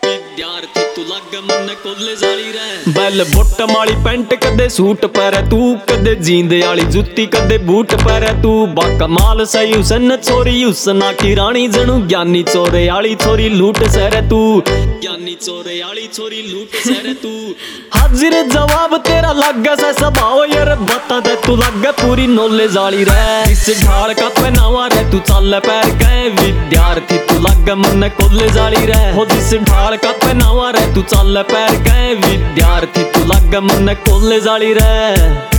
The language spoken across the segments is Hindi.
विद्यार्थी तू लग मन कॉलेज वाली रे। बैल बॉटम वाली पैंट कदे सूट पैरे तू, कदे जींदे वाली जुत्ती कदे बूट पैरे तू। बाकमाल सही हुसन छोरी हुसना की रानी, जणू ज्ञानी चोरे वाली छोरी लूट सहरे तू। ज्ञानी चोरे वाली छोरी लूट सहरे तू। हाजिर जवाब तेरा लग सा स्वभाव यार, बता दे तू लग पूरी नॉलेज वाली रे। इस ढाल का पहनावा रे तू चल पैर गए, विद्यार्थी तू लग मन कॉलेज वाली रे। हो जिस ढाल का पहनावा रे तू चल पैर गए, विद्यार्थी तू लग मन कॉलेज वाली रे।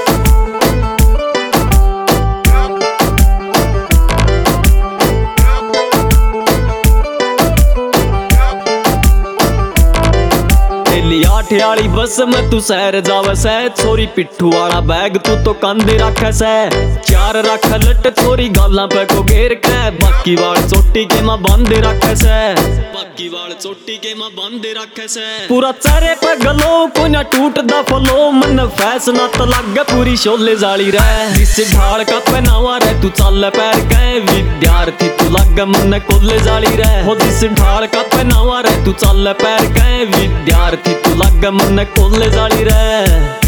आठ वाली बस में तू सैर जावे सै, छोरी पिट्ठू वाला बैग तू तो कंधे रखे सै। चार रख लट छोरी गाला पे को घेर के, बाकी वाल चोटी के मां बांधे रखे सै। बाकी वाल चोटी के मां बांधे रखे सै। पूरा चेहरे पे गलो कोई ना टूट दा फलो, मन फैसना तो लग पूरी शोले जाली रे। इस ढाल का पहनावा रे तू चल पैर गए, विद्यार्थी तू लग मन कॉलेज वाली रे। हो जिस ढाल का पहनावा रे तू चल पैर गए, विद्यार्थी तू लग मन कॉलेज वाली रे।